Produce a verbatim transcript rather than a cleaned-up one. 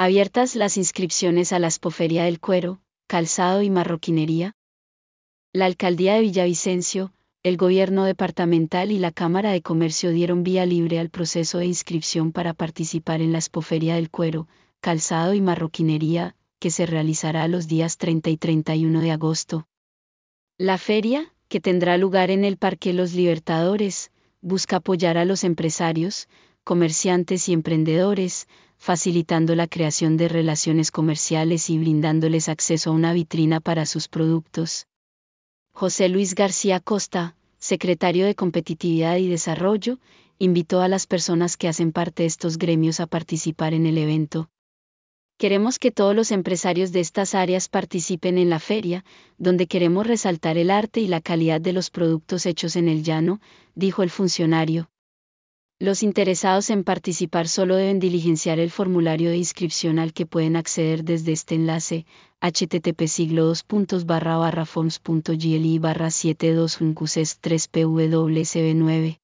Abiertas las inscripciones a la Expoferia del Cuero, Calzado y Marroquinería. La Alcaldía de Villavicencio, el Gobierno Departamental y la Cámara de Comercio dieron vía libre al proceso de inscripción para participar en la Expoferia del Cuero, Calzado y Marroquinería, que se realizará los días treinta y treinta y uno de agosto. La feria, que tendrá lugar en el Parque Los Libertadores, busca apoyar a los empresarios, comerciantes y emprendedores, facilitando la creación de relaciones comerciales y brindándoles acceso a una vitrina para sus productos. José Luis García Costa, secretario de Competitividad y Desarrollo, invitó a las personas que hacen parte de estos gremios a participar en el evento. Queremos que todos los empresarios de estas áreas participen en la feria, donde queremos resaltar el arte y la calidad de los productos hechos en el llano, dijo el funcionario. Los interesados en participar solo deben diligenciar el formulario de inscripción al que pueden acceder desde este enlace, http siglo dos puntos barra barra forms punto gli barra siete dos tres p w s b nueve.